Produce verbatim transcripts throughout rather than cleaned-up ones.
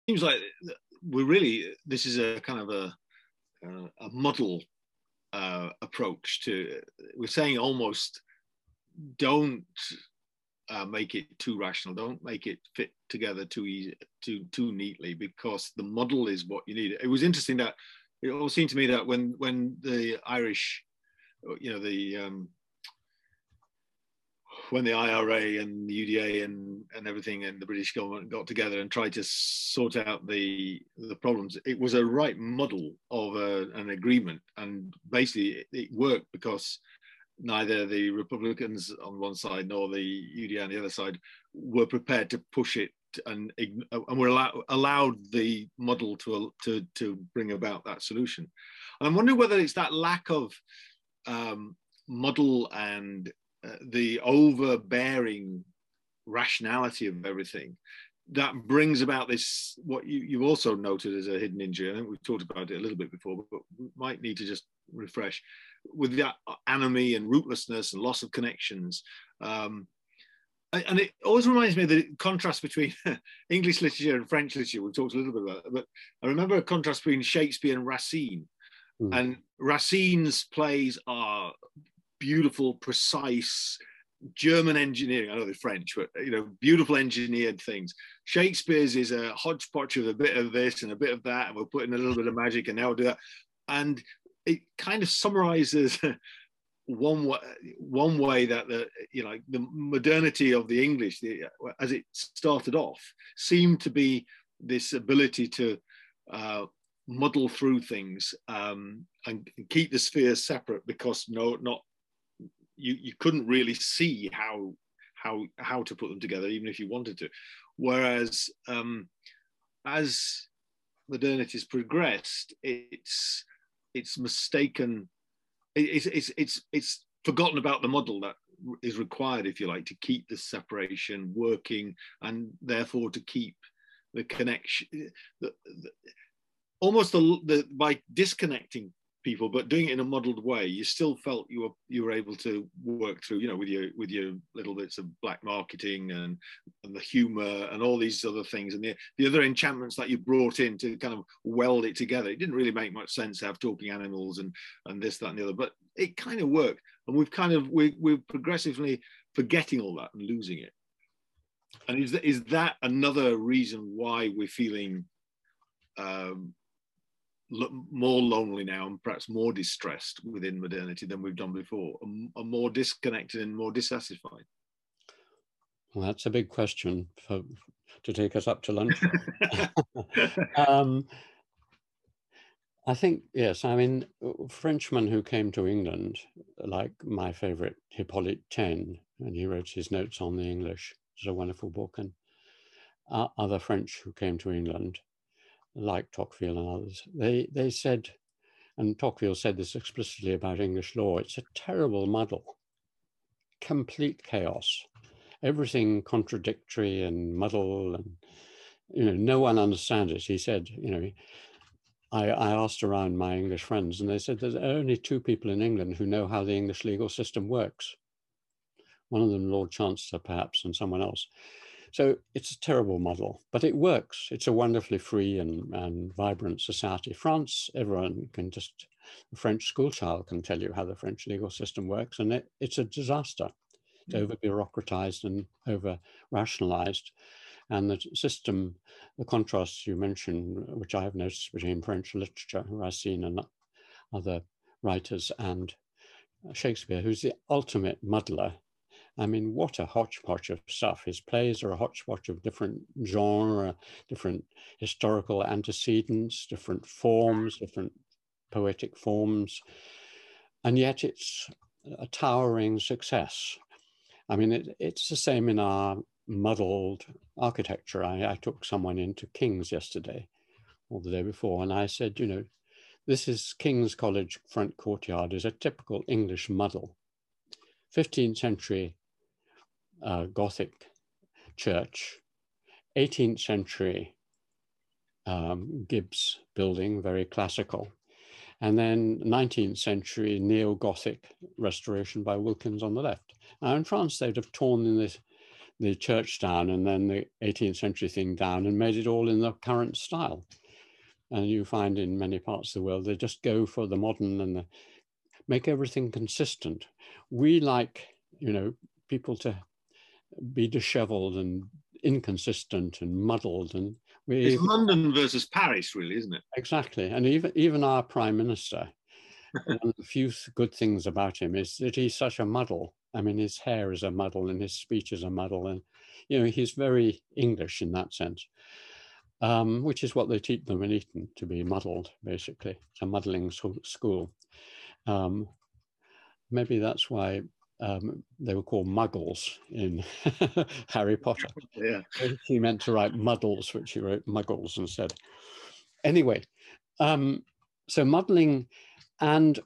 seems like we're really, this is a kind of a, uh, a model uh, approach to, we're saying almost don't uh, make it too rational, don't make it fit together too easy, too, too neatly, because the model is what you need. It was interesting that it all seemed to me that when, when the Irish, you know, the, um, when the I R A and the U D A and, and everything and the British government got together and tried to sort out the the problems, it was a right model of a, an agreement. And basically it, it worked because neither the Republicans on one side nor the U D A on the other side were prepared to push it and, and were allow, allowed the model to, to, to bring about that solution. And I'm wondering whether it's that lack of um, model and Uh, the overbearing rationality of everything that brings about this, what you, you've also noted as a hidden injury. I think we've talked about it a little bit before, but we might need to just refresh with that anomie and rootlessness and loss of connections. Um, and it always reminds me of the contrast between English literature and French literature. We've talked a little bit about that, but I remember a contrast between Shakespeare and Racine. Mm. And Racine's plays are beautiful, precise German engineering. I know they're French, but you know, beautiful engineered things. Shakespeare's is a hodgepodge of a bit of this and a bit of that, and we'll put in a little bit of magic, and now we'll do that. And it kind of summarizes one way, one way that the you know the modernity of the English, the, as it started off, seemed to be this ability to uh, muddle through things um, and keep the spheres separate, because no, not You, you couldn't really see how how how to put them together, even if you wanted to. Whereas um, as modernity has progressed, it's it's mistaken, it's it's it's it's forgotten about the model that is required, if you like, to keep the separation working, and therefore to keep the connection. The, the, almost the, the by disconnecting people, but doing it in a muddled way, you still felt you were you were able to work through, you know, with your with your little bits of black marketing and, and the humor and all these other things, and the, the other enchantments that you brought in to kind of weld it together. It didn't really make much sense to have talking animals and and this, that, and the other, but it kind of worked. And we've kind of we we're progressively forgetting all that and losing it. And is that, is that another reason why we're feeling um, more lonely now and perhaps more distressed within modernity than we've done before, are more disconnected and more dissatisfied? Well, that's a big question for, to take us up to lunch. um, I think, yes, I mean, Frenchmen who came to England, like my favorite Hippolyte Taine, and he wrote his notes on the English. It's a wonderful book. And uh, other French who came to England, like Tocqueville and others, they, they said, and Tocqueville said this explicitly about English law, it's a terrible muddle, complete chaos, everything contradictory and muddle, and, you know, no one understands it. He said, you know, I, I asked around my English friends, and they said there's only two people in England who know how the English legal system works. One of them, Lord Chancellor, perhaps, and someone else. So it's a terrible muddle, but it works. It's a wonderfully free and, and vibrant society. France, everyone can just, a French schoolchild can tell you how the French legal system works, and it, it's a disaster. It's mm. over-bureaucratized and over-rationalized. And the system, the contrasts you mentioned, which I have noticed between French literature, Racine and other writers, and Shakespeare, who's the ultimate muddler. I mean, what a hodgepodge of stuff. His plays are a hodgepodge of different genre, different historical antecedents, different forms, different poetic forms. And yet it's a towering success. I mean, it, it's the same in our muddled architecture. I, I took someone into King's yesterday or the day before, and I said, you know, this is King's College front courtyard is a typical English muddle. fifteenth century uh, Gothic church, eighteenth century um, Gibbs building, very classical, and then nineteenth century neo-Gothic restoration by Wilkins on the left. Now in France, they'd have torn in this the church down and then the eighteenth century thing down and made it all in the current style. And you find in many parts of the world, they just go for the modern and the, make everything consistent. We like, you know, people to be disheveled and inconsistent and muddled, and we it's London versus Paris, really, isn't it? Exactly. And even even our prime minister, one of the few good things about him is that he's such a muddle. I mean, his hair is a muddle and his speech is a muddle, and you know, he's very English in that sense, um, which is what they teach them in Eton, to be muddled. Basically, it's a muddling school. Um, maybe that's why Um, they were called muggles in Harry Potter. Yeah. He meant to write muddles, which he wrote muggles instead. Anyway, um, so muddling, and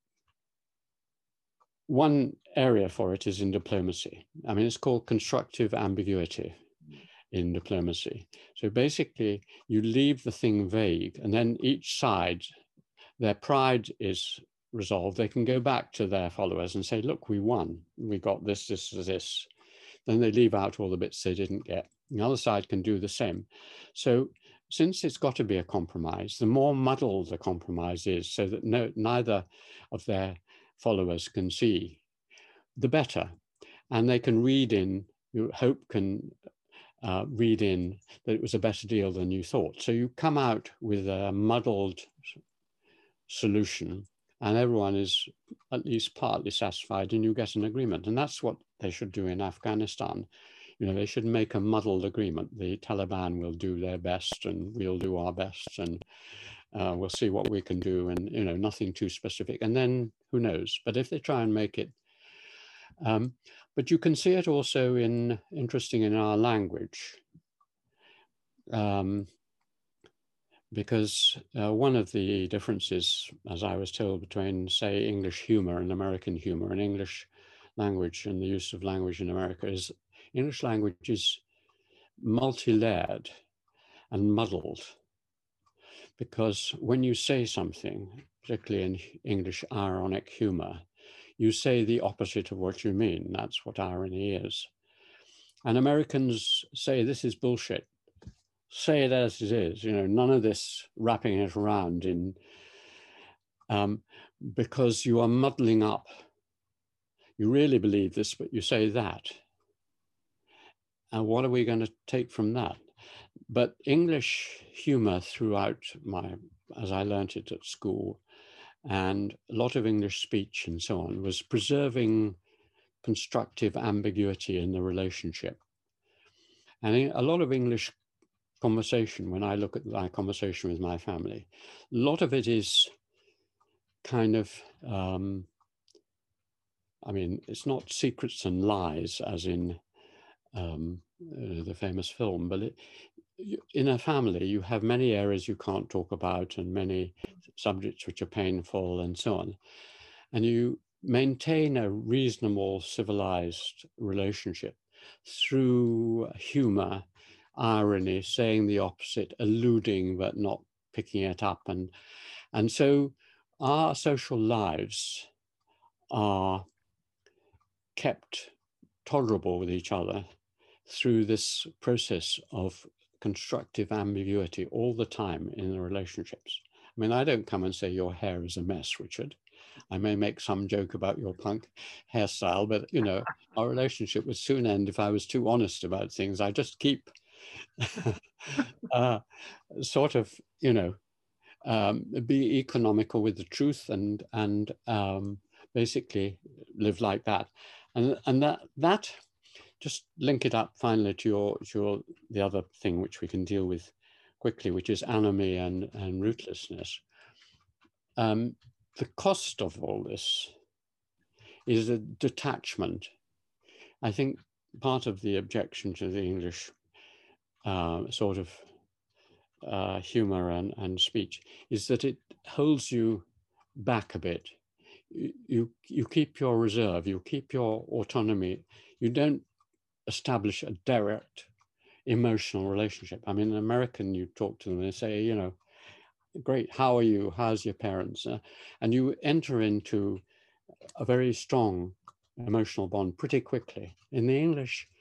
one area for it is in diplomacy. I mean, it's called constructive ambiguity in diplomacy. So basically, you leave the thing vague, and then each side, their pride is resolved. They can go back to their followers and say, look, we won. We got this, this, this. Then they leave out all the bits they didn't get. The other side can do the same. So since it's got to be a compromise, the more muddled the compromise is, so that no, neither of their followers can see, the better. And they can read in, you hope can uh, read in that it was a better deal than you thought. So you come out with a muddled solution, and everyone is at least partly satisfied, and you get an agreement. And that's what they should do in Afghanistan. You know, they should make a muddled agreement. The Taliban will do their best, and we'll do our best, and uh, we'll see what we can do, and, you know, nothing too specific. And then who knows? But if they try and make it, um, but you can see it also in, interesting in our language. Um, Because uh, one of the differences, as I was told, between, say, English humor and American humor, and English language and the use of language in America, is English language is multi-layered and muddled. Because when you say something, particularly in English ironic humor, you say the opposite of what you mean. That's what irony is. And Americans say, this is bullshit. Say it as it is, you know, none of this wrapping it around in, um, because you are muddling up. You really believe this, but you say that. And what are we going to take from that? But English humor throughout my, as I learned it at school, and a lot of English speech and so on, was preserving constructive ambiguity in the relationship. And a lot of English conversation, when I look at my conversation with my family, a lot of it is kind of, um, I mean, it's not secrets and lies as in um, uh, the famous film, but it, in a family, you have many areas you can't talk about and many subjects which are painful and so on. And you maintain a reasonable, civilized relationship through humor, irony, saying the opposite, alluding but not picking it up. And, and so our social lives are kept tolerable with each other through this process of constructive ambiguity all the time in the relationships. I mean, I don't come and say your hair is a mess, Richard. I may make some joke about your punk hairstyle, but, you know, our relationship would soon end if I was too honest about things. I just keep uh, sort of, you know, um, be economical with the truth and and um, basically live like that. And and that that just link it up finally to your to your the other thing which we can deal with quickly, which is anomie and and rootlessness. Um, the cost of all this is a detachment. I think part of the objection to the English uh, sort of uh, humor and, and speech is that it holds you back a bit. You, you, you keep your reserve, you keep your autonomy. You don't establish a direct emotional relationship. I mean, in American, you talk to them, they say, you know, great, how are you? How's your parents? Uh, and you enter into a very strong emotional bond pretty quickly. In the English,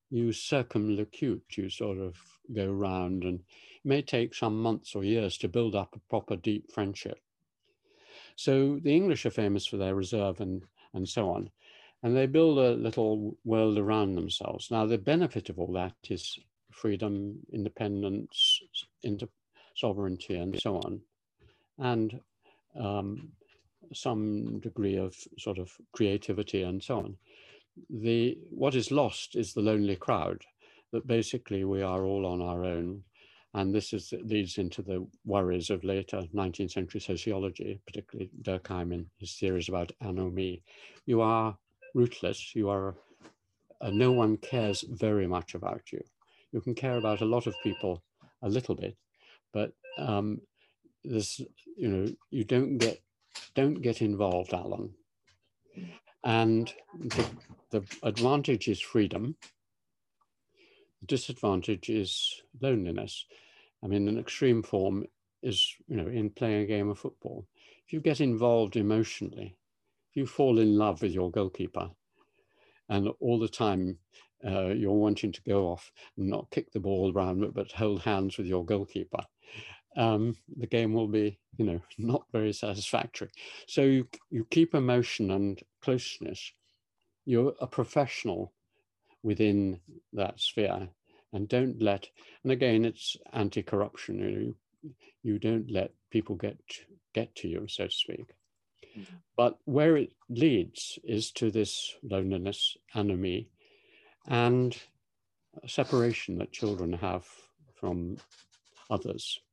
you circumlocute, you sort of go round, and it may take some months or years to build up a proper deep friendship. So the English are famous for their reserve and, and so on. And they build a little world around themselves. Now, the benefit of all that is freedom, independence, inter sovereignty, and so on, and um, some degree of sort of creativity and so on. The, what is lost is the lonely crowd, that basically we are all on our own. And this is, leads into the worries of later nineteenth century sociology, particularly Durkheim in his theories about anomie. You are rootless, you are, uh, no one cares very much about you. You can care about a lot of people a little bit, but um, this, you know, you don't get, don't get involved, Alan. And the, the advantage is freedom. The disadvantage is loneliness. I mean, an extreme form is, you know, in playing a game of football. If you get involved emotionally, if you fall in love with your goalkeeper, and all the time uh, you're wanting to go off and not kick the ball around, but, but hold hands with your goalkeeper, um, the game will be, you know, not very satisfactory. So you, you keep emotion and closeness. You're a professional within that sphere, and don't let, and again, it's anti-corruption, you know, you, you don't let people get, get to you, so to speak. Mm-hmm. But where it leads is to this loneliness, anomie, and separation that children have from others.